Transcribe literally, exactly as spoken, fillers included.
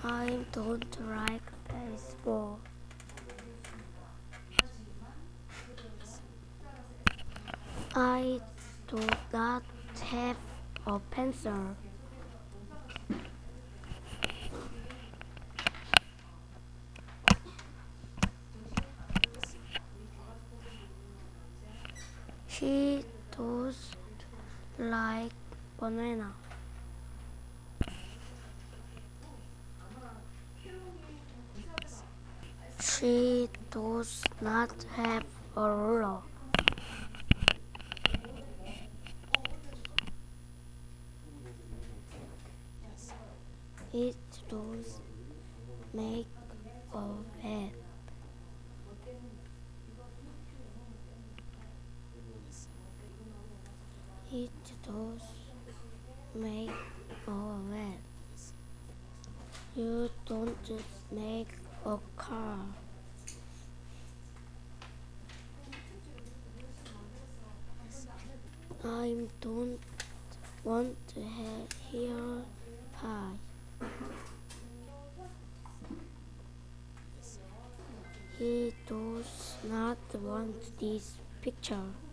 I don't like baseball. I do not have a pencil. She does like banana. She does not have a ruler. It does make a bed. It does make a bed. You don't make a car. I don't want to have hair pie. He does not want this picture.